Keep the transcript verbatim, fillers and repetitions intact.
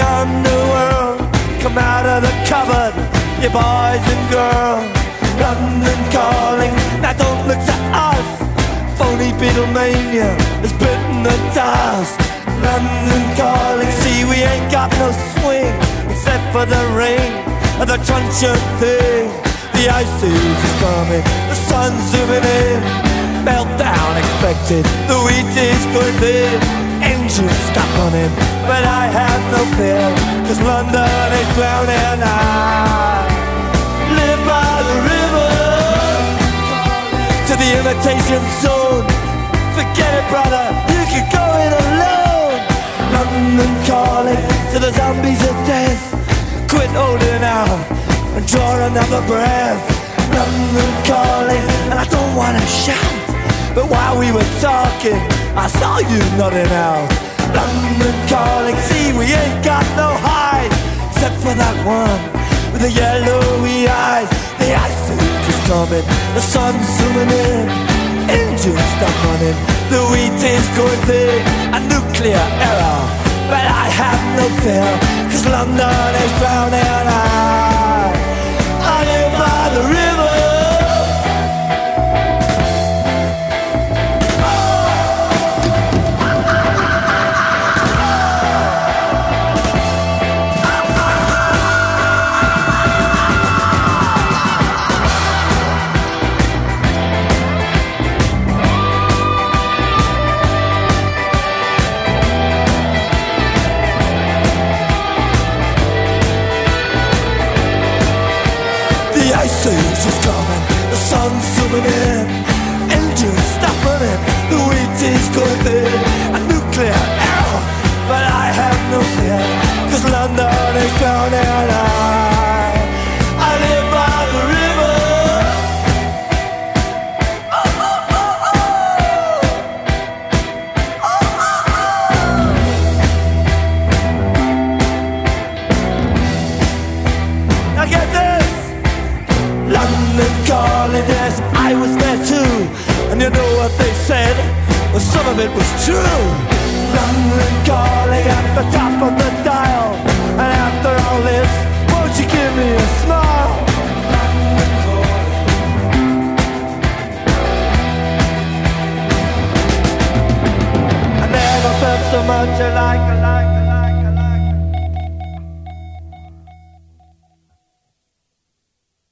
underworld, come out of the cupboard, you boys and girls. London calling, now don't look to us. Phony Beatlemania has bitten the dust. London calling, see we ain't got no swing except for the rain and the truncheon thing. The ice age is coming, the sun's zooming in. Meltdown expected, the wheat is going thin. Engines stop running, but I have no fear, cause London is drowning. I live by the river, to the imitation zone. Forget it, brother, you can go it alone. London calling to the zombies of death. Quit holding out and draw another breath. London calling, and I don't wanna shout, but while we were talking, I saw you nodding out. London calling, see we ain't got no hide, except for that one with the yellowy eyes. The ice age is coming, the sun's zooming in. Engines stop running, the wheat is going thin. A nuclear error